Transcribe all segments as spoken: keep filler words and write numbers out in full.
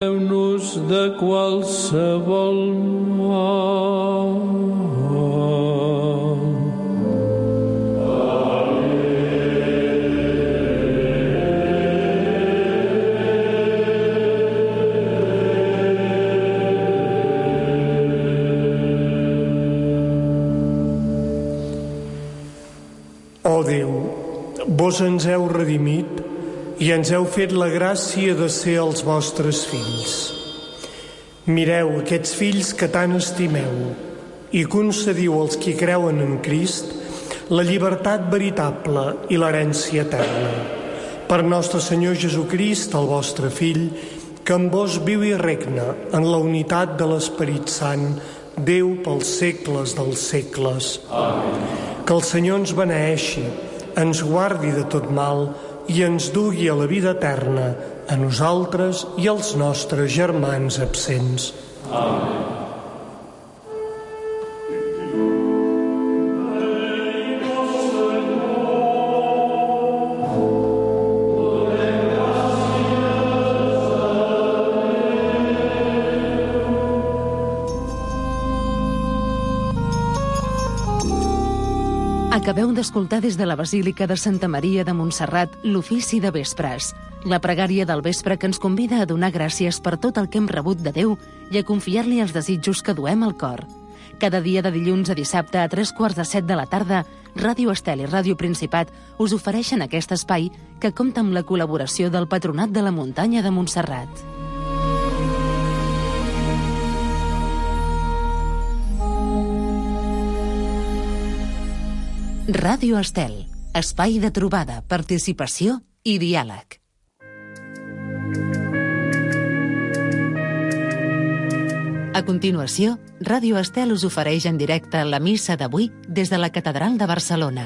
Nos de qualsevol mal. Ó Déu, vos ens heu redimit i ens heu fet la gràcia de ser els vostres fills. Mireu aquests fills que tant estimeu i concediu als qui creuen en Crist la llibertat veritable i l'herència eterna. Per nostre Senyor Jesucrist, el vostre Fill, que amb vos viu i regna en la unitat de l'Esperit Sant, Déu pels segles dels segles. Amén. Que el Senyor ens beneeixi, ens guardi de tot mal i ens dugui a la vida eterna, a nosaltres i als nostres germans absents. Amén. Acabeu d'escoltar des de la Basílica de Santa Maria de Montserrat l'ofici de vespres, la pregària del vespre que ens convida a donar gràcies per tot el que hem rebut de Déu i a confiar-li els desitjos que duem al cor. Cada dia de dilluns a dissabte a tres quarts de set de la tarda, Ràdio Estel i Ràdio Principat us ofereixen aquest espai que compta amb la col·laboració del Patronat de la Muntanya de Montserrat. Ràdio Estel, espai de trobada, participació i diàleg. A continuació, Ràdio Estel us ofereix en directe la missa d'avui des de la Catedral de Barcelona.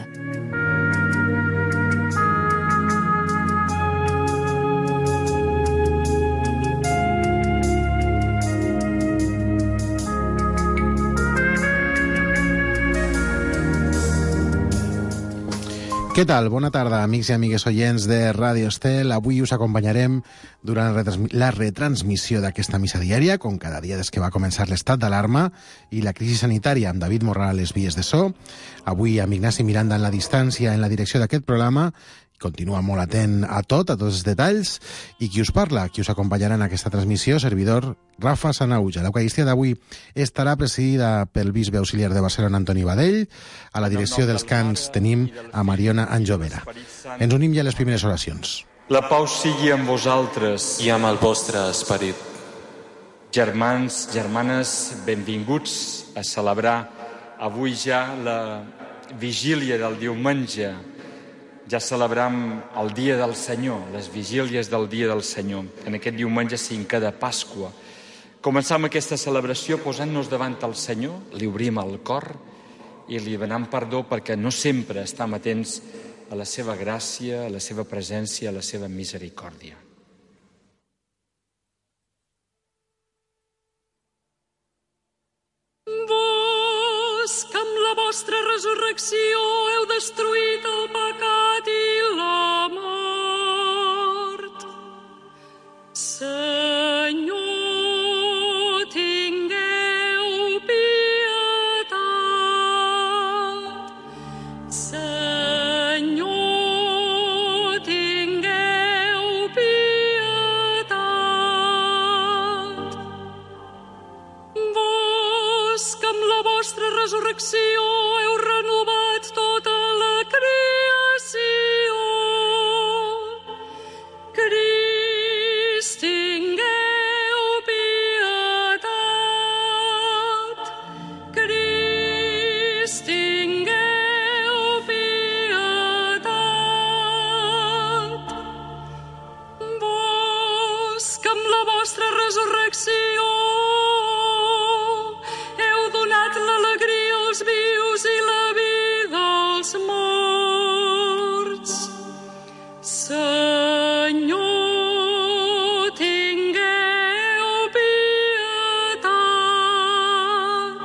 Què tal? Bona tarda, amics i amigues oients de Ràdio Estel. Avui us acompanyarem durant la retransmissió d'aquesta missa diària, com cada dia des que va començar l'estat d'alarma i la crisi sanitària, amb David Morral a les vies de so. Avui amb Ignasi Miranda en la distància en la direcció d'aquest programa. Continua molt atent a tot, a tots els detalls. I qui us parla, qui us acompanyarà en aquesta transmissió, servidor Rafa Sanauja. L'Eucaristia d'avui estarà presidida pel bisbe auxiliar de Barcelona, Antoni Badell. A la direcció dels cants tenim a Mariona Anjovera. Ens unim ja a les primeres oracions. La pau sigui amb vosaltres i amb el vostre esperit. Germans, germanes, benvinguts a celebrar avui ja la vigília del diumenge. Ja celebram el dia del Senyor, les vigílies del dia del Senyor, en aquest diumenge cinquè de Pasqua. Començam aquesta celebració posant-nos davant el Senyor, li obrim el cor i li demanem perdó perquè no sempre estem atents a la seva gràcia, a la seva presència, a la seva misericòrdia. Vos, que amb la vostra resurrecció heu destruït el pecat i la mort, Senyor, tingueu pietat. Senyor, tingueu pietat. Vos, que amb la vostra resurrecció heu renovat tota la creació, Crist, tingueu pietat. Crist, tingueu pietat. Vos, que amb la vostra resurrecció heu donat l'alegria als vius i la vida als morts, Senyor, tingueu pietat.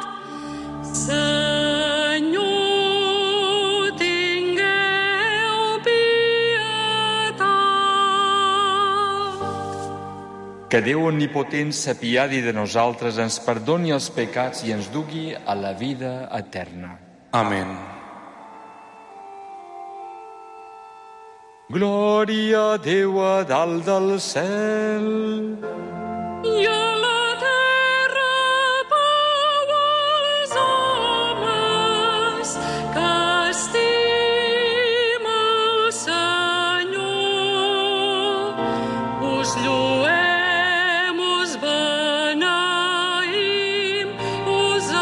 Senyor, tingueu pietat. Que Déu omnipotent s'apiadi de nosaltres, ens perdoni els pecats i ens dugui a la vida eterna. Amén. Glòria a Déu a dalt del cel. I a la terra pau als homes que estima el Senyor. Us lloem, us beneïm, us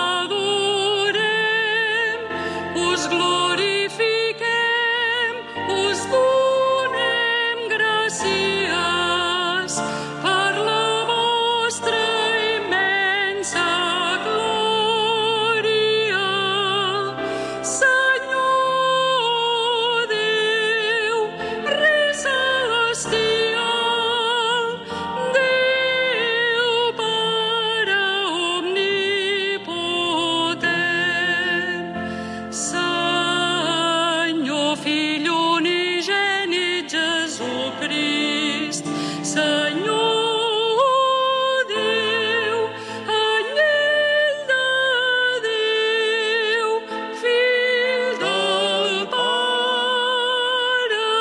adorem, us glorifiquem, us donem gràcies per la vostra immensa glòria. Senyor Déu, Rei celestial, Déu Pare omnipotent, Senyor Fill unigènit Jesucrist, Senyor Déu, Anyell de Déu, Fill del Pare.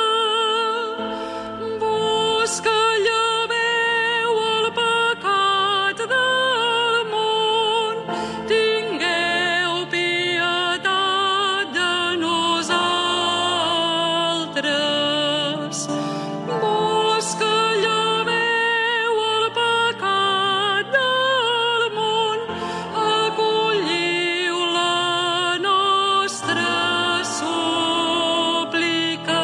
Vos que lleveu el pecat del món, tingueu pietat de nosaltres. Vos que lleveu el pecat del món, acolliu la nostra súplica.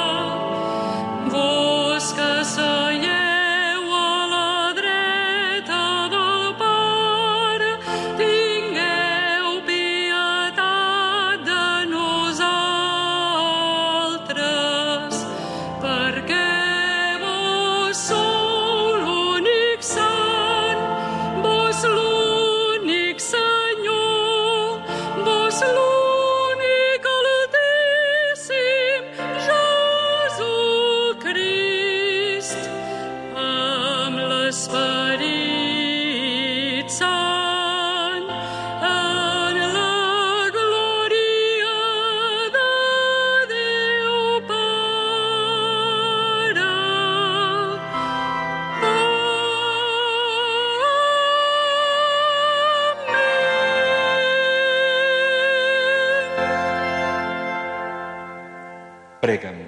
Vos que seieu a la dreta del Pare, tingueu pietat de nosaltres, perquè vos sou l'únic sant, vos l'únic Senyor, vos l'únic Altíssim Jesucrist, amb l'Esperit Sant, en la glòria de Déu Pare. Prega'm.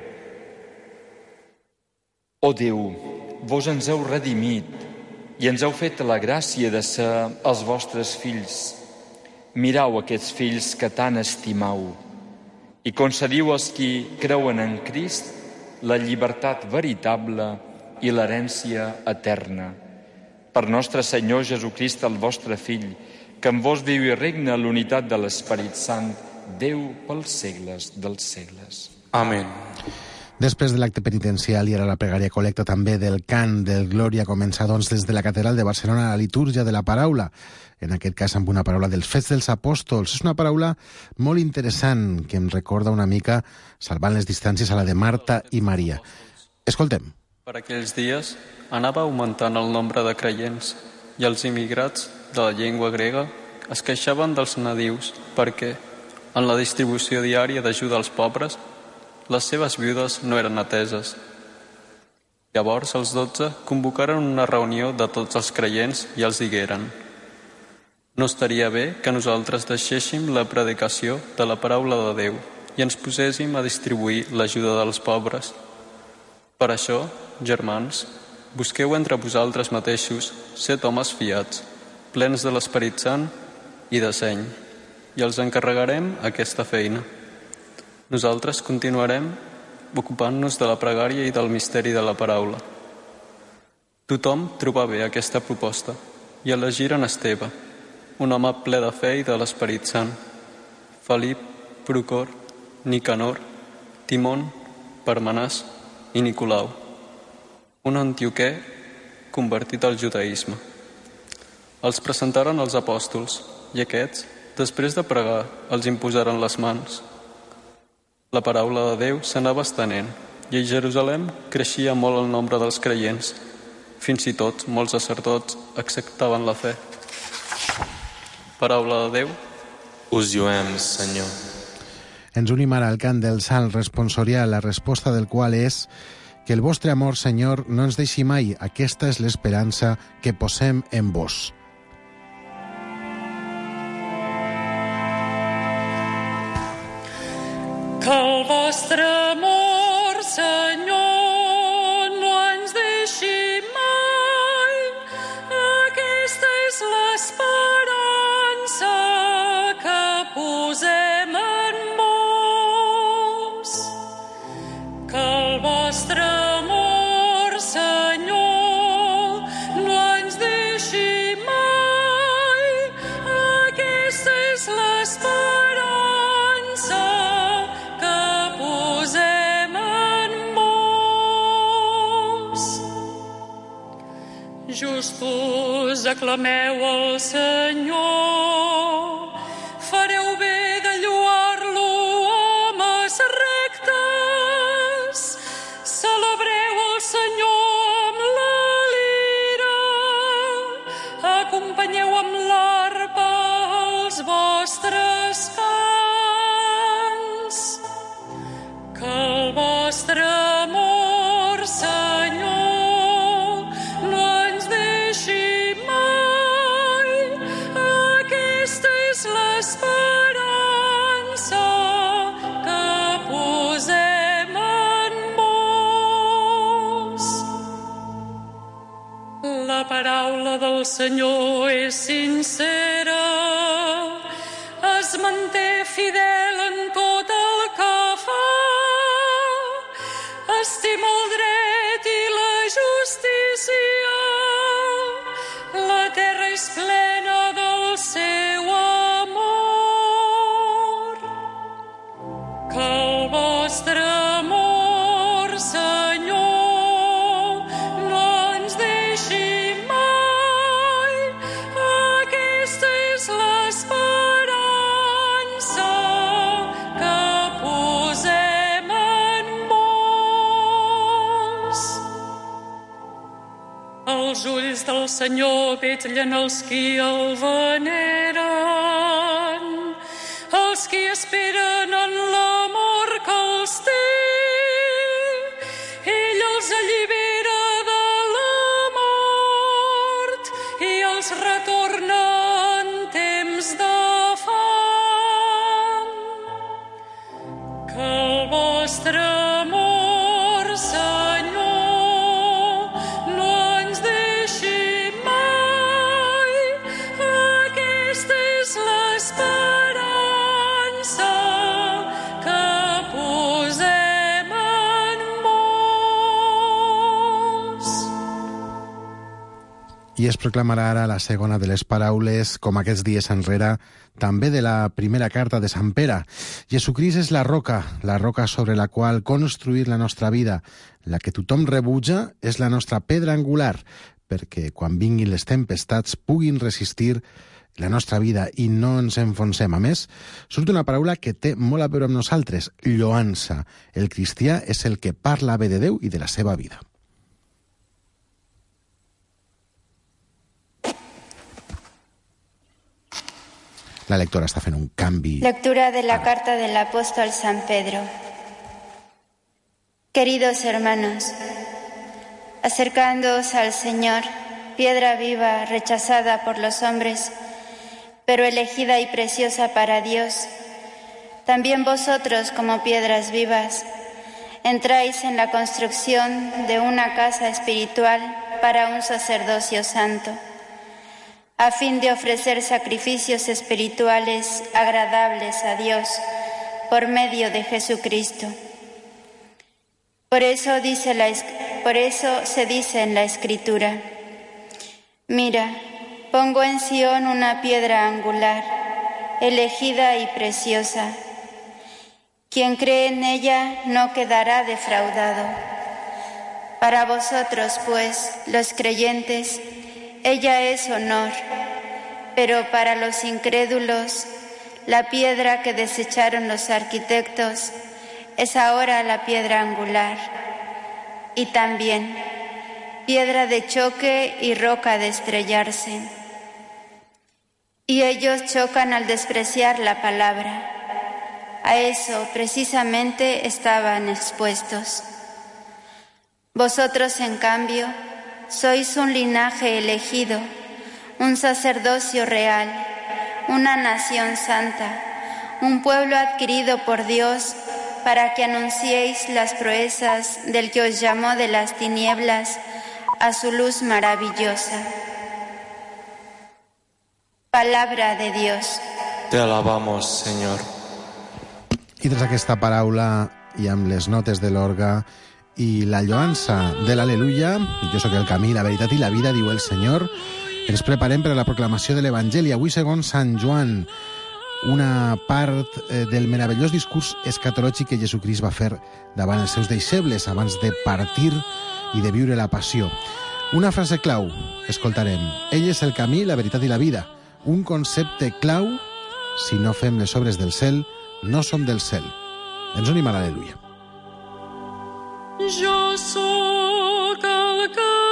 Ó Déu, vos ens heu redimit i ens heu fet la gràcia de ser els vostres fills. Mirau aquests fills que tant estimau i concediu als qui creuen en Crist la llibertat veritable i l'herència eterna. Per nostre Senyor Jesucrist, el vostre Fill, que en vos viu i regna l'unitat de l'Esperit Sant, Déu pels segles dels segles. Amén. Després de l'acte penitencial i ara la pregària col·lecta també del cant del Glòria comença doncs des de la Catedral de Barcelona la litúrgia de la paraula, en aquest cas amb una paraula dels Fets dels Apòstols. És una paraula molt interessant que em recorda una mica, salvant les distàncies, a la de Marta i Maria. Escoltem. Per aquells dies anava augmentant el nombre de creients i els immigrats de la llengua grega es queixaven dels nadius perquè, en la distribució diària d'ajuda als pobres, les seves viudes no eren ateses. Llavors els dotze convocaren una reunió de tots els creients i els digueren: no estaria bé que nosaltres deixéssim la predicació de la paraula de Déu i ens poséssim a distribuir l'ajuda dels pobres. Per això, germans, busqueu entre vosaltres mateixos set homes fiats, plens de l'Esperit Sant i de seny, i els encarregarem aquesta feina. Nosaltres continuarem ocupant-nos de la pregària i del misteri de la paraula. Tothom trobà bé aquesta proposta i elegiren Esteve, un home ple de fe i de l'Esperit Sant, Felip, Procor, Nicanor, Timon, Parmenàs i Nicolau, un antioquè convertit al judaïsme. Els presentaren als apòstols i aquests, després de pregar, els imposaren les mans. La paraula de Déu s'anava estenent i a Jerusalem creixia molt el nombre dels creients Fins i tot molts sacerdots acceptaven la fe. Paraula de Déu. Us lluem, Senyor. Ens unim ara al cant del salt responsorial, la resposta del qual és que el vostre amor, Senyor, no ens deixi mai. Aquesta és l'esperança que posem en vos. Que el vostre amor, Senyor, no ens deixi mai. Aquesta és l'esperança que posem en vos. Que el vostre amor, Senyor, no ens deixi mai. Aquesta és l'esperança que posem en vos. Justos, aclameu el Senyor, fareu bé de lloar-lo, homes rectes. Celebreu el Senyor amb la lira, acompanyeu amb l'arpa els vostres cants. Que el vostre amor, Senyor, no ens deixi mai. Aquesta és l'esperança que posem en vos. La paraula del Senyor és sincera, es manté fidel en tot el que fa. Estima el dret i la justícia, la terra és plena del seu amor. Que el vostre amor, Senyor, no ens deixi mai. Aquesta és l'esperança que posem en vos. Els ulls del Senyor vetllen els qui el veneren, els qui esperen en l'amor que els té. Ell els allibera de la mort i els retorna en temps de fam. Que el vostre amor, Senyor, no ens deixi mai. Aquesta és l'esperança que posem en vos. I es proclamarà ara la segona de les paraules, com aquests dies enrere, també de la primera carta de Sant Pere. Jesucrist és la roca, la roca sobre la qual construir la nostra vida. La que tothom rebutja és la nostra pedra angular, perquè quan vinguin les tempestats puguin resistir la nostra vida i no ens enfonsem. A més, surt una paraula que té molt a veure amb nosaltres, lloança. El cristià és el que parla bé de Déu i de la seva vida. La lectora está haciendo un cambio. Lectura de la carta del apóstol San Pedro. Queridos hermanos, acercándoos al Señor, piedra viva rechazada por los hombres, pero elegida y preciosa para Dios, también vosotros, como piedras vivas, entráis en la construcción de una casa espiritual para un sacerdocio santo, a fin de ofrecer sacrificios espirituales agradables a Dios por medio de Jesucristo. Por eso, dice la, por eso se dice en la Escritura: mira, pongo en Sión una piedra angular, elegida y preciosa. Quien cree en ella no quedará defraudado. Para vosotros, pues, los creyentes, ella es honor, pero para los incrédulos, la piedra que desecharon los arquitectos es ahora la piedra angular. Y también, piedra de choque y roca de estrellarse. Y ellos chocan al despreciar la palabra. A eso precisamente estaban expuestos. Vosotros, en cambio, sois un linaje elegido, un sacerdocio real, una nación santa, un pueblo adquirido por Dios, para que anunciéis las proezas del que os llamó de las tinieblas a su luz maravillosa. Palabra de Dios. Te alabamos, Señor. I des d'aquesta paraula i amb les notes de l'orga i la lloança de l'Aleluia, jo sóc el camí, la veritat i la vida, diu el Senyor, ens preparem per a la proclamació de l'Evangeli, avui segons Sant Joan, una part eh, del meravellós discurs escatològic que Jesucrist va fer davant els seus deixebles abans de partir i de viure la passió. Una frase clau, escoltarem. Ell és el camí, la veritat i la vida. Un concepte clau, si no fem les obres del cel, no som del cel. Ens unim a l'Aleluia. Jo sóc el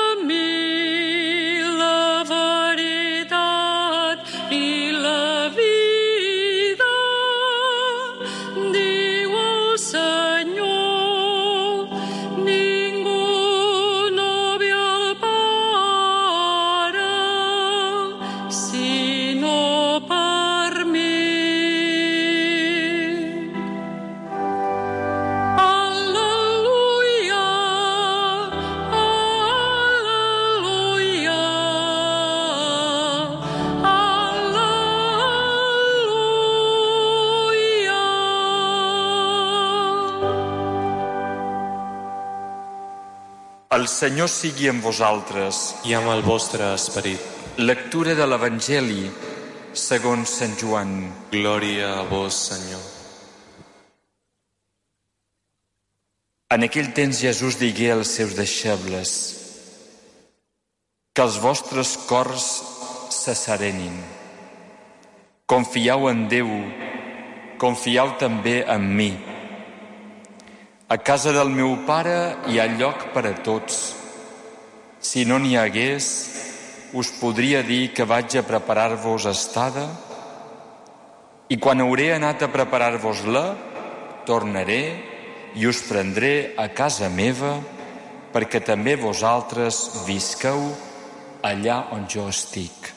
camí, la veritat i la vida, diu el Senyor. Ningú no ve al Pare, sinó per mi. El Senyor sigui amb vosaltres. I amb el vostre esperit. Lectura de l'Evangeli segons Sant Joan. Glòria a vos, Senyor. En aquell temps Jesús digué als seus deixebles: que els vostres cors se serenin. Confieu en Déu, confieu també en mi. A casa del meu pare hi ha lloc per a tots. Si no n'hi hagués, us podria dir que vaig a preparar-vos estada, i quan hauré anat a preparar-vos-la, tornaré i us prendré a casa meva, perquè també vosaltres visqueu allà on jo estic.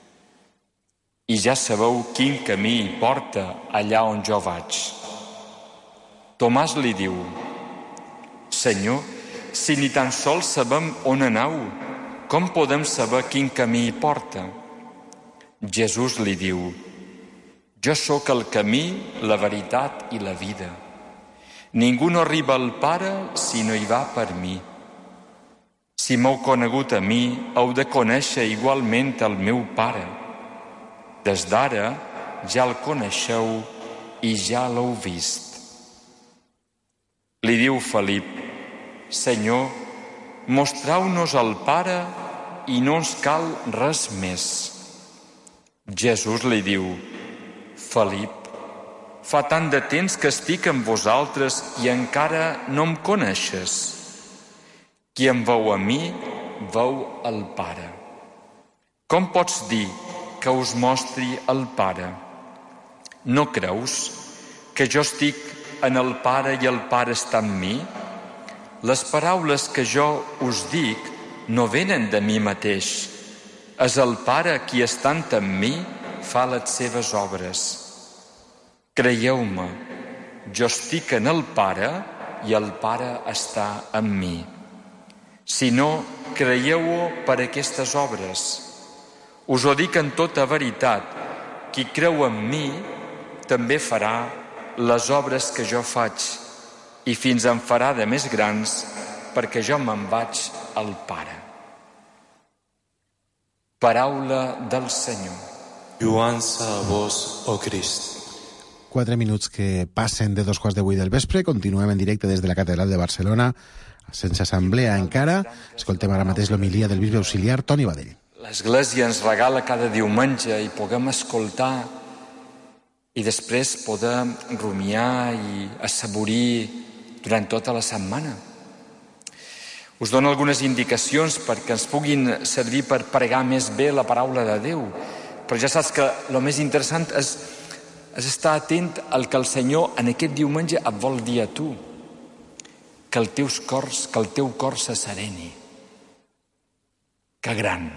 I ja sabeu quin camí hi porta allà on jo vaig. Tomàs li diu: Senyor, si ni tan sols sabem on aneu, com podem saber quin camí hi porta? Jesús li diu: Jo sóc el camí, la veritat i la vida. Ningú no arriba al Pare si no hi va per mi. Si m'heu conegut a mi, heu de conèixer igualment el meu Pare. Des d'ara ja el coneixeu i ja l'heu vist. Li diu Felip: Senyor, mostrau-nos el Pare i no ens cal res més. Jesús li diu: Felip, fa tant de temps que estic amb vosaltres i encara no em coneixes. Qui em veu a mi, veu el Pare. Com pots dir que us mostri el Pare? No creus que jo estic en el Pare i el Pare està en mi? Les paraules que jo us dic no venen de mi mateix. És el Pare qui estant en mi fa les seves obres. Creieu-me, jo estic en el Pare i el Pare està en mi. Si no, creieu-ho per aquestes obres. Us ho dic en tota veritat, qui creu en mi també farà les obres que jo faig, i fins en farà de més grans, perquè jo me'n vaig al Pare. Paraula del Senyor. Lloança a vos, oh Crist. Quatre minuts que passen de dos quarts de vuit del vespre. Continuem en directe des de la Catedral de Barcelona, sense assemblea encara. Escoltem ara mateix l'homilia del bisbe auxiliar Toni Badell. L'Església ens regala cada diumenge i puguem escoltar i després poder rumiar i assaborir durant tota la setmana. Us dono algunes indicacions perquè ens puguin servir per pregar més bé la paraula de Déu. Però ja saps que el més interessant és, és estar atent al que el Senyor en aquest diumenge et vol dir a tu. Que el, teus cors, que el teu cor se sereni. Que gran.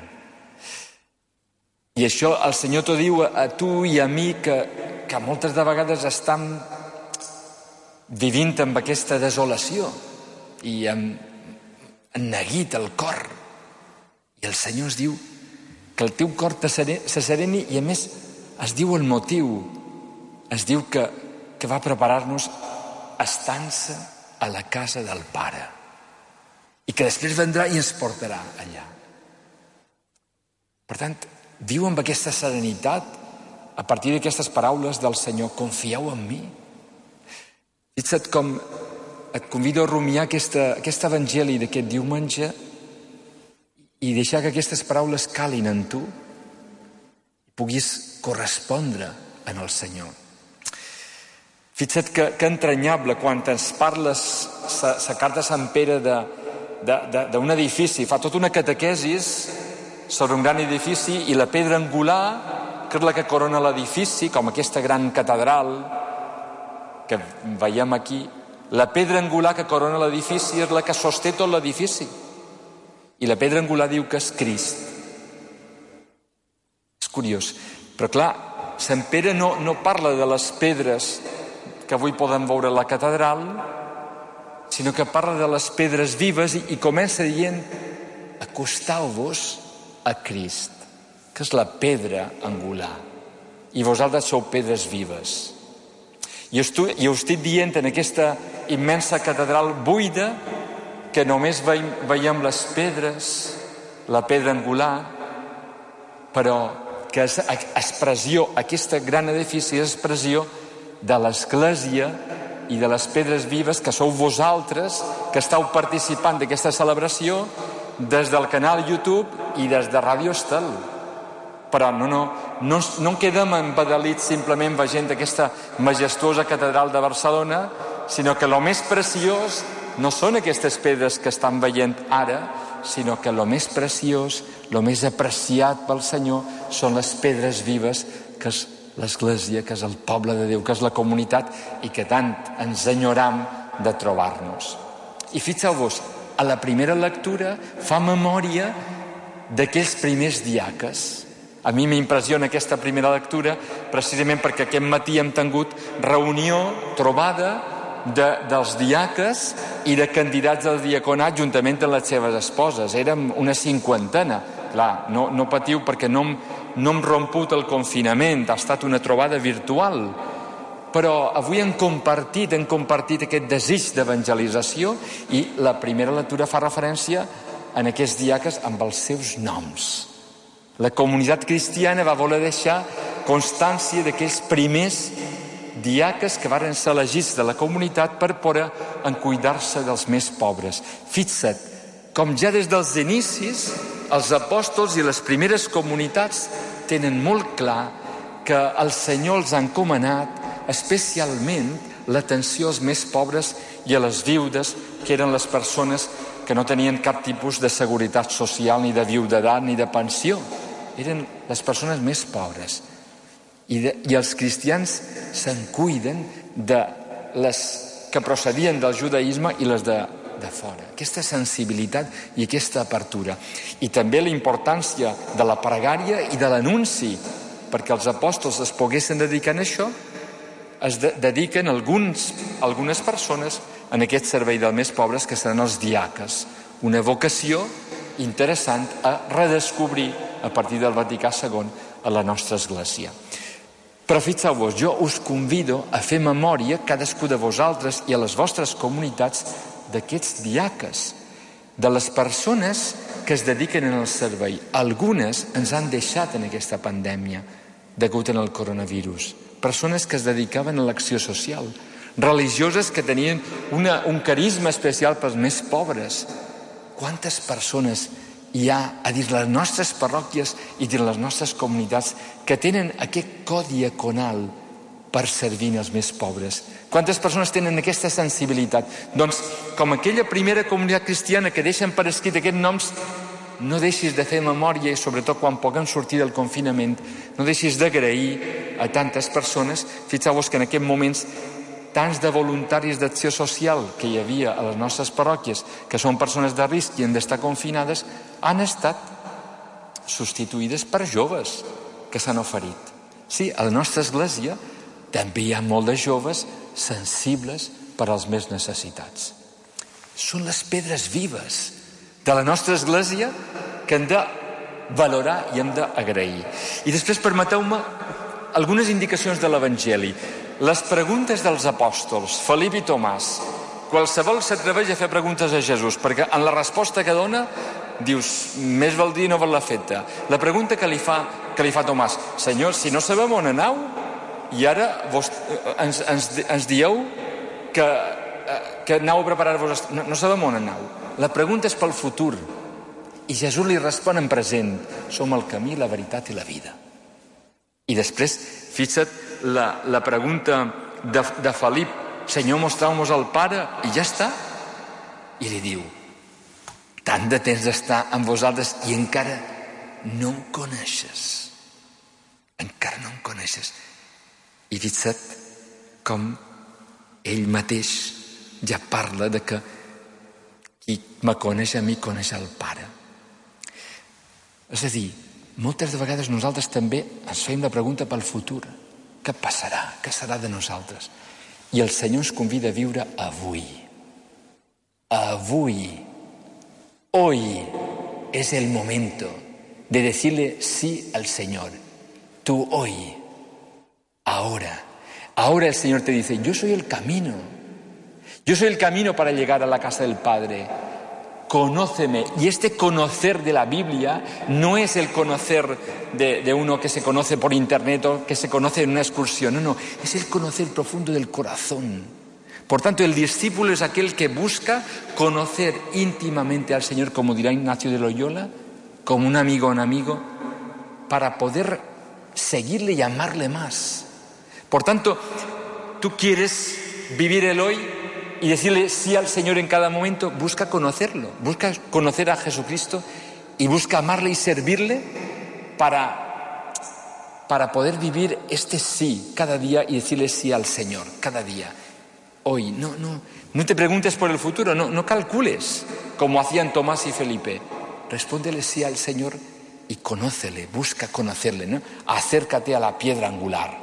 I això el Senyor t'ho diu a tu i a mi que, que moltes de vegades estem vivint amb aquesta desolació i amb enneguit el cor. I el Senyor ens diu que el teu cor se sereni i a més es diu el motiu. Es diu que, que va preparar-nos estança a la casa del Pare i que després vendrà i ens portarà allà. Per tant, viu amb aquesta serenitat a partir d'aquestes paraules del Senyor. Confieu en mi. Fixa't com et convido a rumiar aquesta, aquest evangeli d'aquest diumenge i deixar que aquestes paraules calin en tu i puguis correspondre en el Senyor. Fixa't que, que entranyable quan ens parles la carta a Sant Pere d'un edifici, fa tota una catequesis sobre un gran edifici i la pedra angular, que és la que corona l'edifici, com aquesta gran catedral que veiem aquí, la pedra angular que corona l'edifici és la que sosté tot l'edifici. I la pedra angular diu que és Crist. És curiós. Però clar, Sant Pere no, no parla de les pedres que avui podem veure a la catedral, sinó que parla de les pedres vives i, i comença dient: acostau-vos a Crist, que és la pedra angular, i vosaltres sou pedres vives. I us, i us estic dient en aquesta immensa catedral buida que només veiem, veiem les pedres, la pedra angular, però que és expressió, aquest gran edifici és expressió de l'Església i de les pedres vives que sou vosaltres, que esteu participant d'aquesta celebració des del canal YouTube i des de Ràdio Estel. Però no, no, no, no en quedem embadalits simplement veient aquesta majestuosa catedral de Barcelona, sinó que el més preciós no són aquestes pedres que estan veient ara, sinó que el més preciós, el més apreciat pel Senyor són les pedres vives, que és l'Església, que és el poble de Déu, que és la comunitat i que tant ens enyoram de trobar-nos. I fixeu-vos, a la primera lectura fa memòria d'aquells primers diaques. A mi m'impressiona aquesta primera lectura precisament perquè aquest matí hem tingut reunió, trobada de, dels diaques i de candidats al diaconat juntament amb les seves esposes. Érem una cinquantena. Clar, no, no patiu perquè no hem, no hem romput el confinament, ha estat una trobada virtual. Però avui hem compartit, hem compartit aquest desig d'evangelització i la primera lectura fa referència a aquests diaques amb els seus noms. La comunitat cristiana va voler deixar constància d'aquells primers diaques que varen ser elegits de la comunitat per poder encuidar-se dels més pobres. Fixa't, com ja des dels inicis, els apòstols i les primeres comunitats tenen molt clar que el Senyor els ha encomanat especialment l'atenció als més pobres i a les viudes, que eren les persones que no tenien cap tipus de seguretat social, ni de viudetat, ni de pensió. Eren les persones més pobres. I, de, i els cristians se'n cuiden de les que procedien del judaïsme i les de, de fora. Aquesta sensibilitat i aquesta apertura. I també la importància de la pregària i de l'anunci, perquè els apòstols es poguessin dedicar a això, es de, dediquen alguns, algunes persones en aquest servei dels més pobres, que seran els diaques. Una vocació interessant a redescobrir a partir del Vaticà segon a la nostra Església. Però fixeu-vos, jo us convido a fer memòria, cadascú de vosaltres i a les vostres comunitats, d'aquests diaques, de les persones que es dediquen en el servei. Algunes ens han deixat en aquesta pandèmia degut en el coronavirus. Persones que es dedicaven a l'acció social, religioses que tenien una, un carisma especial pels més pobres. Quantes persones hi ha a dins les nostres parròquies i dins les nostres comunitats que tenen aquest codi diaconal per servir els més pobres. Quantes persones tenen aquesta sensibilitat? Doncs, com aquella primera comunitat cristiana que deixen per escrit aquests noms, no deixis de fer memòria, i sobretot quan puguem sortir del confinament, no deixis d'agrair a tantes persones. Fixeu-vos que en aquests moments tants de voluntaris d'acció social que hi havia a les nostres parròquies, que són persones de risc i han d'estar confinades, han estat substituïdes per joves que s'han oferit. Sí, a la nostra església també hi ha molt de joves sensibles per als més necessitats. Són les pedres vives de la nostra església que hem de valorar i hem d'agrair. I després permeteu-me algunes indicacions de l'Evangeli. Les preguntes dels apòstols, Felip i Tomàs. Qualsevol s'atreveix a fer preguntes a Jesús, perquè en la resposta que dona dius, més val dir no val la feta. La pregunta que li fa, que li fa Tomàs, Senyor, si no sabem on aneu, i ara vos, ens, ens, ens dieu que, que aneu a preparar-vos... No, no sabem on aneu. La pregunta és pel futur. I Jesús li respon en present. Som el camí, la veritat i la vida. I després, fixa't, la, la pregunta de, de Felip, Senyor, mostreu-nos el Pare, i ja està. I li diu, tant de temps d'estar amb vosaltres i encara no em coneixes. Encara no em coneixes. I fixa't com ell mateix ja parla de que qui me coneix a mi coneix el Pare. És a dir, moltes de vegades nosaltres també ens fem la pregunta pel futur. Què passarà? Què serà de nosaltres? I el Senyor ens convida a viure avui. Avui. Hoy es el momento de decirle sí al Señor. Tú hoy. Ahora. Ahora el Señor te dice, yo soy el camino. Yo soy el camino para llegar a la casa del Padre. Conóceme. Y este conocer de la Biblia no es el conocer de, de uno que se conoce por internet o que se conoce en una excursión. No, no. Es el conocer profundo del corazón. Por tanto, el discípulo es aquel que busca conocer íntimamente al Señor, como dirá Ignacio de Loyola, como un amigo a un amigo, para poder seguirle y amarle más. Por tanto, tú quieres vivir el hoy y decirle sí al Señor en cada momento, busca conocerlo, busca conocer a Jesucristo y busca amarle y servirle para, para poder vivir este sí cada día y decirle sí al Señor cada día. Hoy, no, no, no te preguntes por el futuro, no, no calcules como hacían Tomás y Felipe. Respóndele sí al Señor y conócele, busca conocerle, ¿no? Acércate a la piedra angular.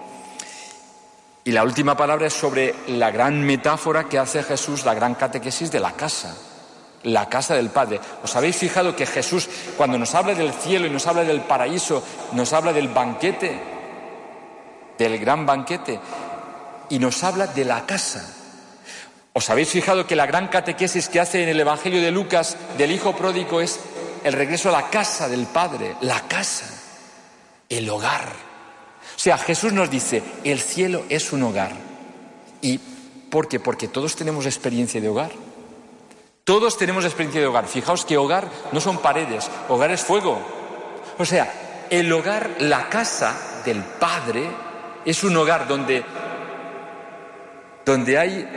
Y la última palabra es sobre la gran metáfora que hace Jesús, la gran catequesis de la casa, la casa del Padre. ¿Os habéis fijado que Jesús, cuando nos habla del cielo y nos habla del paraíso, nos habla del banquete, del gran banquete, y nos habla de la casa? ¿Os habéis fijado que la gran catequesis que hace en el Evangelio de Lucas del Hijo Pródigo es el regreso a la casa del Padre, la casa, el hogar? O sea, Jesús nos dice, el cielo es un hogar. ¿Y por qué? Porque todos tenemos experiencia de hogar. Todos tenemos experiencia de hogar. Fijaos que hogar no son paredes, hogar es fuego. O sea, el hogar, la casa del Padre, es un hogar donde, donde hay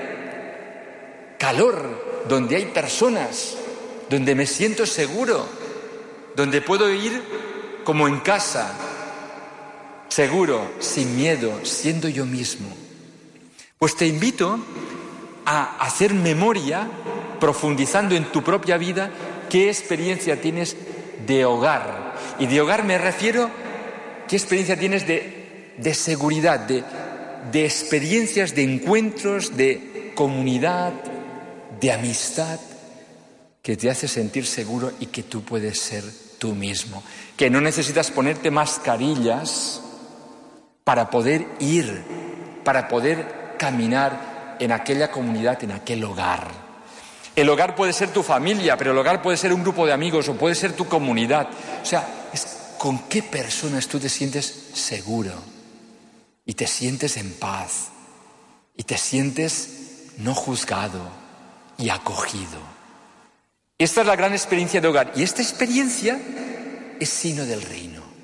calor, donde hay personas, donde me siento seguro, donde puedo ir como en casa, seguro, sin miedo, siendo yo mismo. Pues te invito a hacer memoria, profundizando en tu propia vida, qué experiencia tienes de hogar. Y de hogar me refiero, qué experiencia tienes de, de seguridad, de, de experiencias, de encuentros, de comunidad, de amistad, que te hace sentir seguro y que tú puedes ser tú mismo. Que no necesitas ponerte mascarillas para poder ir, para poder caminar en aquella comunidad, en aquel hogar. El hogar puede ser tu familia, pero el hogar puede ser un grupo de amigos o puede ser tu comunidad. O sea, es con qué personas tú te sientes seguro y te sientes en paz y te sientes no juzgado y acogido. Esta es la gran experiencia de hogar. Y esta experiencia es signo del reino.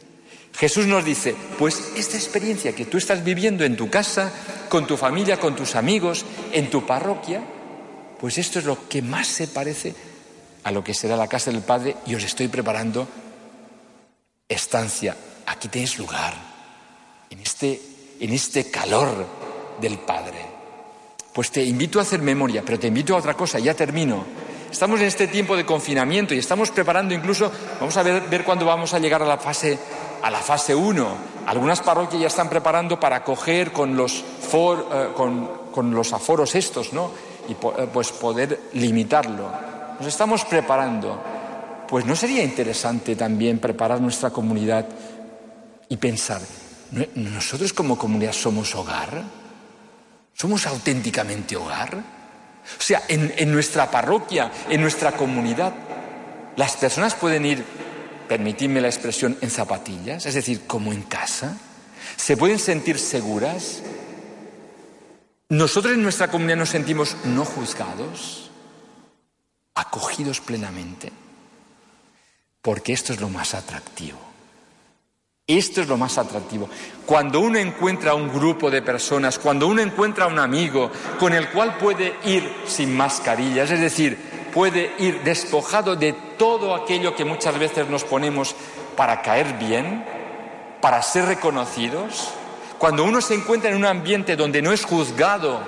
Jesús nos dice, pues esta experiencia que tú estás viviendo en tu casa, con tu familia, con tus amigos, en tu parroquia, pues esto es lo que más se parece a lo que será la casa del Padre, y os estoy preparando estancia. Aquí tenéis lugar, en este, en este calor del Padre. Pues te invito a hacer memoria, pero te invito a otra cosa, ya termino. Estamos en este tiempo de confinamiento y estamos preparando incluso, vamos a ver, ver cuándo vamos a llegar a la fase a la fase uno. Algunas parroquias ya están preparando para acoger con los, for, eh, con, con los aforos estos, ¿no? Y pues poder limitarlo. Nos estamos preparando. Pues ¿no sería interesante también preparar nuestra comunidad y pensar, ¿nosotros como comunidad somos hogar? ¿Somos auténticamente hogar? O sea, en, en nuestra parroquia, en nuestra comunidad, las personas pueden ir, permitidme la expresión, en zapatillas, es decir, como en casa. ¿Se pueden sentir seguras? ¿Nosotros en nuestra comunidad nos sentimos no juzgados, acogidos plenamente? Porque esto es lo más atractivo. Esto es lo más atractivo. Cuando uno encuentra un grupo de personas, cuando uno encuentra un amigo con el cual puede ir sin mascarillas, es decir, puede ir despojado de todo aquello que muchas veces nos ponemos para caer bien, para ser reconocidos. Cuando uno se encuentra en un ambiente donde no es juzgado,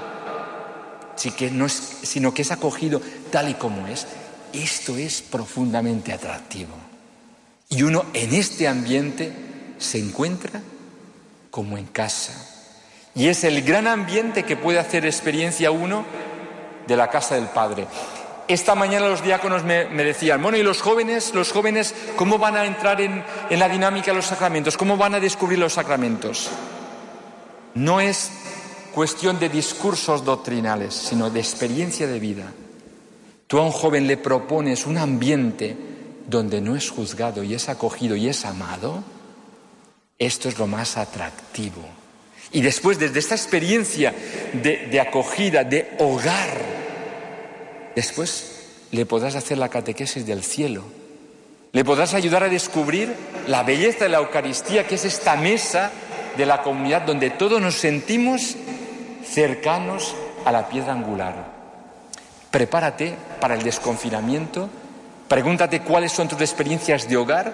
sino que es acogido tal y como es, esto es profundamente atractivo. Y uno en este ambiente se encuentra como en casa. Y es el gran ambiente que puede hacer experiencia uno de la casa del Padre. Esta mañana los diáconos me, me decían, bueno, ¿y los jóvenes? ¿Los jóvenes cómo van a entrar en, en la dinámica de los sacramentos? ¿Cómo van a descubrir los sacramentos? No es cuestión de discursos doctrinales, sino de experiencia de vida. Tú a un joven le propones un ambiente donde no es juzgado y es acogido y es amado. Esto es lo más atractivo. Y después, desde esta experiencia de, de acogida, de hogar, después le podrás hacer la catequesis del cielo. Le podrás ayudar a descubrir la belleza de la Eucaristía, que es esta mesa de la comunidad donde todos nos sentimos cercanos a la piedra angular. Prepárate para el desconfinamiento, pregúntate cuáles son tus experiencias de hogar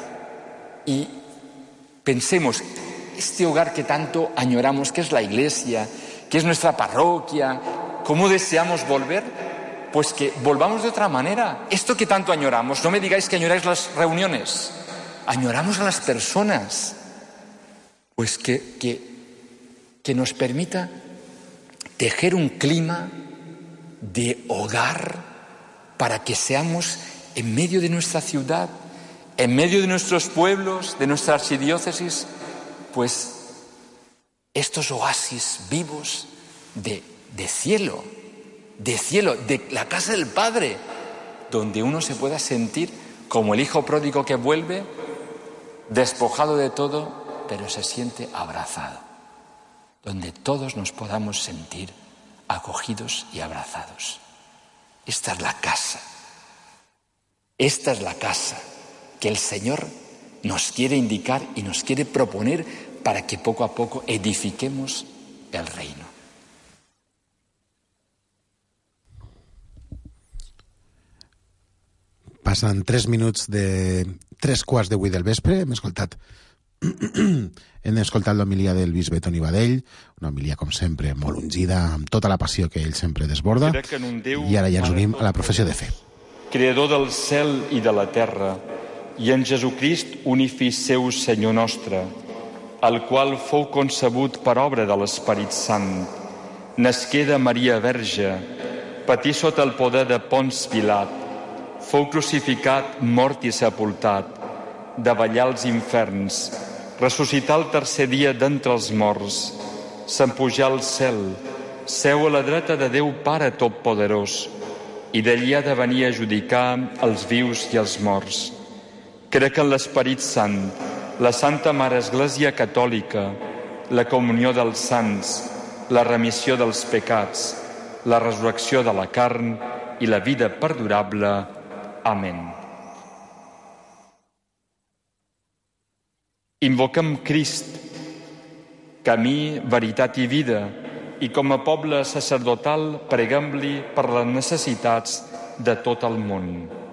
y pensemos, este hogar que tanto añoramos, que es la iglesia, que es nuestra parroquia, ¿cómo deseamos volver? Pues que volvamos de otra manera. Esto que tanto añoramos, no me digáis que añoráis las reuniones, añoramos a las personas. Pues que, que, que nos permita tejer un clima de hogar para que seamos en medio de nuestra ciudad, en medio de nuestros pueblos, de nuestra archidiócesis, pues estos oasis vivos de, de cielo, de cielo, de la casa del Padre, donde uno se pueda sentir como el hijo pródigo que vuelve, despojado de todo, pero se siente abrazado, donde todos nos podamos sentir acogidos y abrazados. Esta es la casa, esta es la casa que el Señor nos quiere indicar y nos quiere proponer para que poco a poco edifiquemos el reino. Passen tres minuts de tres quarts de vuit del vespre. Hem escoltat hem escoltat l'homilia del bisbe Toni Badell, una homilia, com sempre, molt ungida, amb tota la passió que ell sempre desborda. I ara ja ens unim a la professió de fe. Creador del cel i de la terra, i en Jesucrist, únic fill seu, Senyor nostre, el qual fou concebut per obra de l'Esperit Sant, nasqué de Maria Verge, patí sota el poder de Pons Pilat, fou crucificat, mort i sepultat, davallar als inferns, ressuscitar el tercer dia d'entre els morts, s'empujar al cel, seu a la dreta de Déu Pare Totpoderós, i d'allí ha de venir a judicar els vius i els morts. Crec en l'Esperit Sant, la Santa Mare Església Catòlica, la comunió dels sants, la remissió dels pecats, la resurrecció de la carn i la vida perdurable. Amén. Invoquem Crist, camí, veritat i vida, i com a poble sacerdotal preguem-li per les necessitats de tot el món.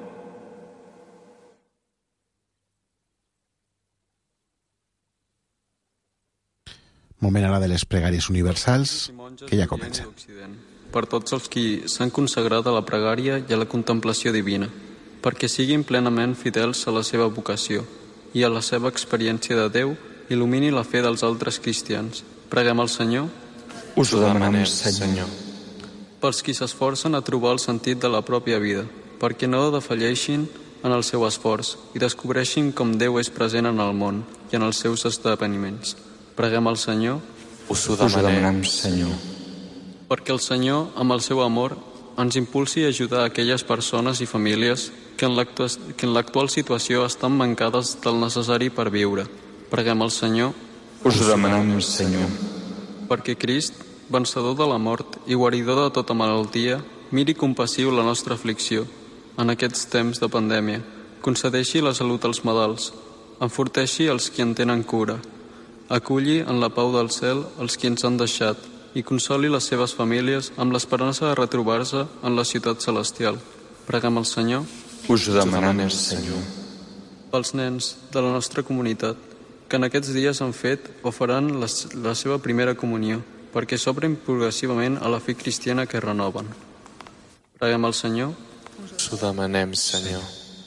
Moment ara de les pregàries universals, que ja comencen. Per tots els qui s'han consagrat a la pregària i a la contemplació divina, perquè siguin plenament fidels a la seva vocació i a la seva experiència de Déu il·lumini la fe dels altres cristians. Preguem al Senyor. Us ho demanem, Senyor. Pels qui s'esforcen a trobar el sentit de la pròpia vida, perquè no defalleixin en el seu esforç i descobreixin com Déu és present en el món i en els seus esdeveniments. Preguem al Senyor. Us ho demanem, Senyor. Perquè el Senyor, amb el seu amor, ens impulsi a ajudar aquelles persones i famílies que en l'actual situació estan mancades del necessari per viure. Preguem al Senyor. Us ho demanem, Senyor. Perquè Crist, vencedor de la mort i guaridor de tota malaltia, miri compassiu la nostra aflicció. En aquests temps de pandèmia, concedeixi la salut als malalts, enforteixi els qui en tenen cura, aculli en la pau del cel els qui ens han deixat i consoli les seves famílies amb l'esperança de retrobar-se en la ciutat celestial. Preguem al Senyor. Us ho demanem, Senyor. Pels nens de la nostra comunitat, que en aquests dies han fet o faran la, la seva primera comunió, perquè s'obren progressivament a la fe cristiana que renoven. Preguem al Senyor. Us ho demanem, Senyor.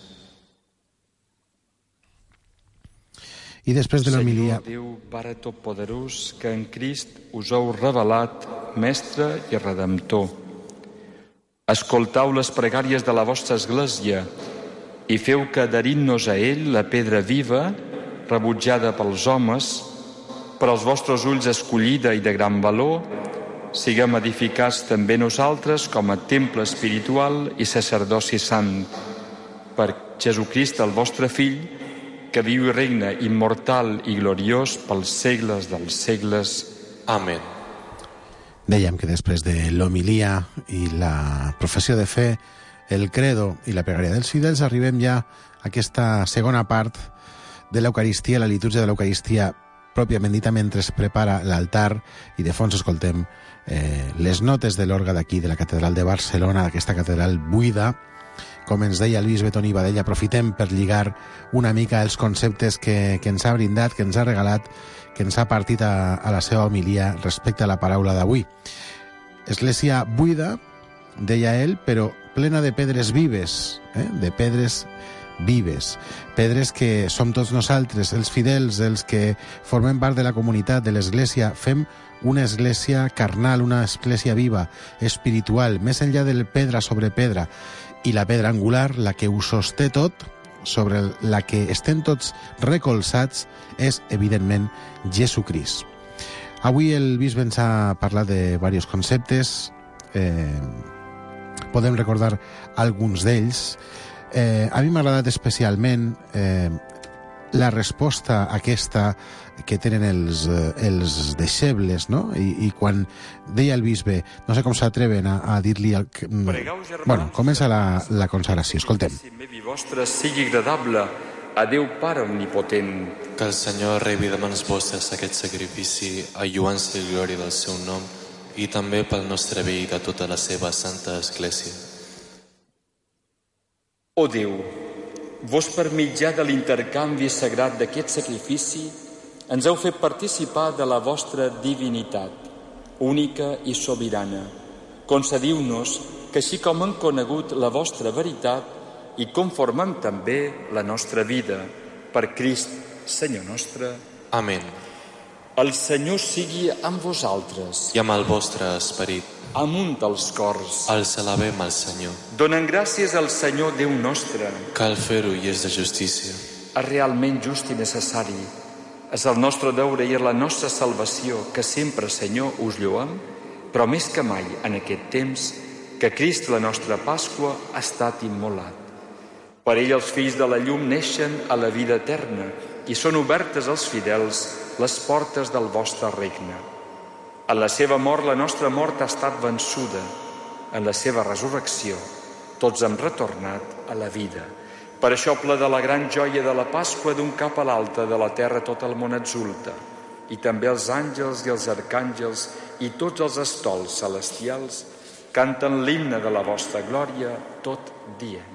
I després de l'homilia... Senyor Déu, Pare Totpoderós, que en Crist us heu revelat Mestre i Redemptor. Escoltau les pregàries de la vostra Església i feu que, adherint-nos a ell, la pedra viva, rebutjada pels homes, per als vostres ulls escollida i de gran valor, siguem edificats també nosaltres com a temple espiritual i sacerdoci sant, per Jesucrist, el vostre Fill, que viu i regna immortal i gloriós pels segles dels segles. Amén. Dèiem que després de l'homilia i la professió de fe, el credo i la pregària dels fidels, arribem ja a aquesta segona part de l'Eucaristia, la litúrgia de l'Eucaristia pròpiament dita, mentre es prepara l'altar i de fons escoltem eh, les notes de l'orgue d'aquí, de la catedral de Barcelona, d'aquesta catedral buida. Com ens deia el bisbe Toni Badell, aprofitem per lligar una mica els conceptes que, que ens ha brindat, que ens ha regalat, que ens ha partit a, a la seva homilia respecte a la paraula d'avui. Església buida, deia ell, però plena de pedres vives, eh? de pedres vives, pedres que som tots nosaltres, els fidels, els que formem part de la comunitat de l'Església, fem una església carnal, una església viva, espiritual, més enllà del pedra sobre pedra, i la pedra angular, la que ho sosté tot, sobre la que estem tots recolzats, és, evidentment, Jesucrist. Avui el bisbe ens ha parlat de diversos conceptes, eh, podem recordar alguns d'ells. Eh, a mi m'ha agradat especialment eh, la resposta aquesta que tenen els, els deixebles, no? I, i quan deia el bisbe, no sé com s'atreven a, a dir-li... El, Pregueu, germans, bueno, comença la, la consagració, escoltem. Que la vostra sigui agradable a Déu Pare Omnipotent. Que el Senyor rebi de mans vostres aquest sacrifici a lluança i glòria del seu nom i també pel nostre bé i de tota la seva santa Església. O Déu, vos per mitjà de l'intercanvi sagrat d'aquest sacrifici ens heu fet participar de la vostra divinitat, única i sobirana. Concediu-nos que així com hem conegut la vostra veritat i conformem també la nostra vida, per Crist, Senyor nostre. Amén. El Senyor sigui amb vosaltres. I amb el vostre esperit. Amunt els cors. Els alabem al Senyor. Donen gràcies al Senyor Déu nostre. Cal fer-ho i és de justícia. És realment just i necessari. És el nostre deure i és la nostra salvació que sempre, Senyor, us lloem, però més que mai en aquest temps que Crist, la nostra Pasqua, ha estat immolat. Per ell els fills de la llum neixen a la vida eterna i són obertes als fidels les portes del vostre regne. En la seva mort la nostra mort ha estat vençuda. En la seva resurrecció tots hem retornat a la vida. Per això, ple de la gran joia de la Pasqua, d'un cap a l'altre de la terra tot el món exulta, i també els àngels i els arcàngels i tots els estols celestials canten l'himne de la vostra glòria, tot dient: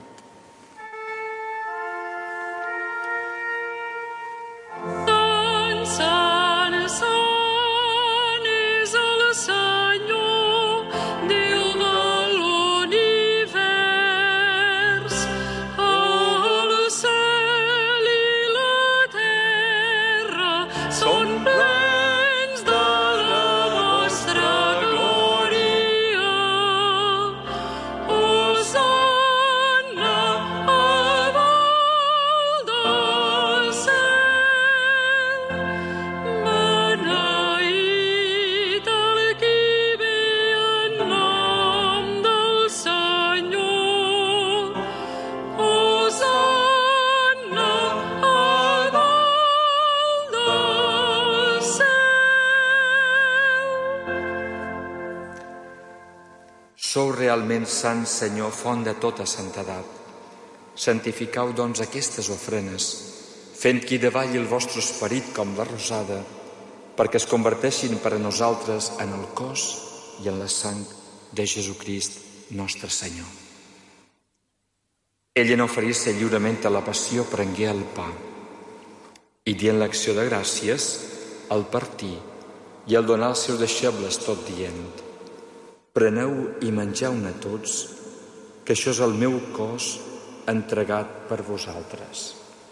Sou realment sant, Senyor, font de tota santedat. Santificau, doncs, aquestes ofrenes, fent que hi davalli el vostre esperit com la rosada, perquè es converteixin per a nosaltres en el cos i en la sang de Jesucrist, nostre Senyor. Ell, en oferir-se lliurement a la passió, prengué el pa i, dient l'acció de gràcies, el partí i el donà als seus deixebles, tot dient: preneu i mengeu-ne tots, que això és el meu cos entregat per vosaltres.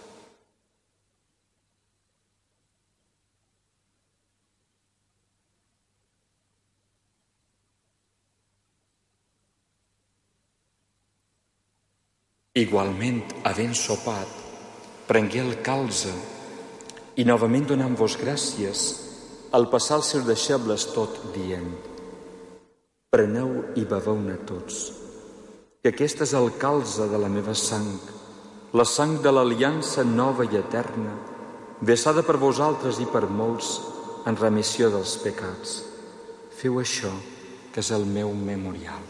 Igualment, havent sopat, prengué el calze i, novament donant-vos gràcies, el passà als seus deixebles, tot dient: preneu i beveu-ne tots, que aquest és el calze de la meva sang, la sang de l'aliança nova i eterna, vessada per vosaltres i per molts en remissió dels pecats. Feu això, que és el meu memorial.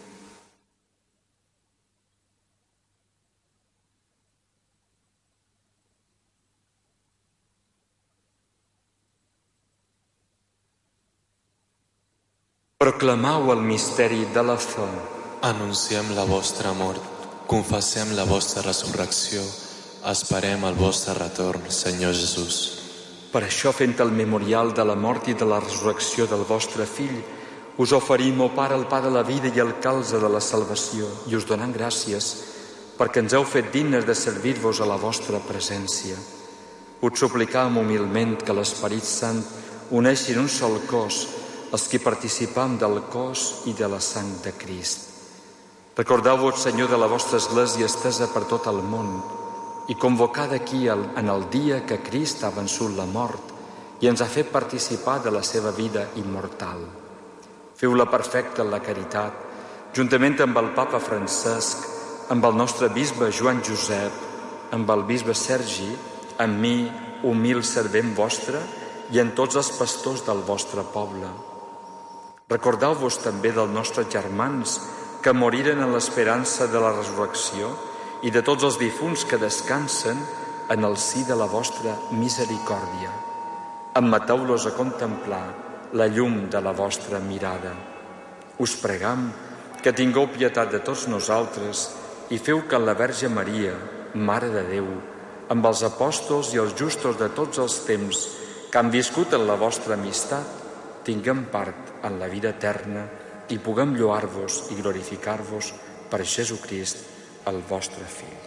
Proclamau el misteri de la fe. Anunciem la vostra mort, confessem la vostra resurrecció, esperem el vostre retorn, Senyor Jesús. Per això, fent el memorial de la mort i de la resurrecció del vostre Fill, us oferim, o Pare, el pa de la vida i el calze de la salvació, i us donant gràcies, perquè ens heu fet dignes de servir-vos a la vostra presència. Us suplicam humilment que l'Esperit Sant uneixi en un sol cos els que participam del cos i de la sang de Crist. Recordeu-vos, Senyor, de la vostra Església estesa per tot el món i convocada aquí en el dia que Crist ha vençut la mort i ens ha fet participar de la seva vida immortal. Feu-la perfecta en la caritat, juntament amb el Papa Francesc, amb el nostre bisbe Joan Josep, amb el bisbe Sergi, amb mi, humil servent vostre, i en tots els pastors del vostre poble. Recordeu-vos també dels nostres germans que moriren en l'esperança de la resurrecció i de tots els difunts que descansen en el si de la vostra misericòrdia. Admeteu-los a contemplar la llum de la vostra mirada. Us pregam que tingueu pietat de tots nosaltres i feu que la Verge Maria, Mare de Déu, amb els apòstols i els justos de tots els temps que han viscut en la vostra amistat, tinguem part en la vida eterna i puguem lloar-vos i glorificar-vos per Jesucrist, el vostre Fill.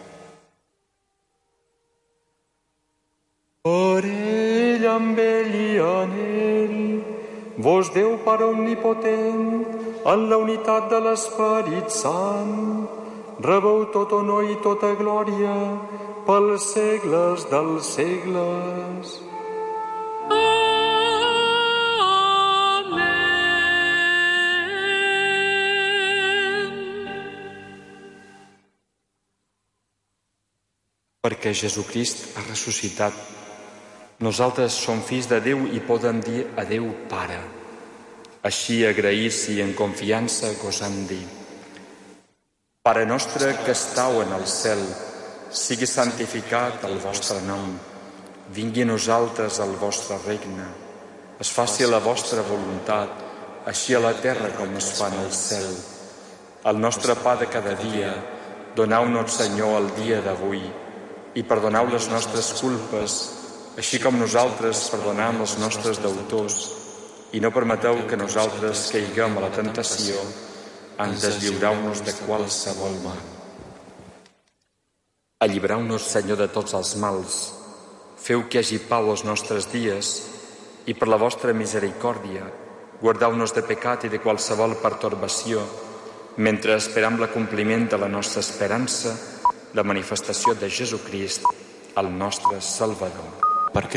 Per ell, amb ell i en ell, vos Déu Pare omnipotent, en la unitat de l'Esperit Sant, rebeu tot honor i tota glòria pels segles dels segles. Perquè Jesucrist ha ressuscitat, nosaltres som fills de Déu i podem dir a Déu Pare. Així, agraïts i en confiança, gosam dir: Pare nostre que estàu en el cel, sigui santificat el vostre nom, vingui a nosaltres el vostre regne, es faci la vostra voluntat, així a la terra com es fa en el cel. El nostre pa de cada dia, doneu-nos, Senyor, el dia d'avui, i perdoneu les nostres culpes, així com nosaltres perdonem els nostres deutors, i no permeteu que nosaltres caiguem a la tentació, antes lliureu-nos de qualsevol mal. Allibereu-nos, Senyor, de tots els mals, feu que hi hagi pau als nostres dies, i per la vostra misericòrdia, guardeu-nos de pecat i de qualsevol pertorbació, mentre esperam l'acompliment de la nostra esperança, la manifestació de Jesucrist, el nostre Salvador. Perquè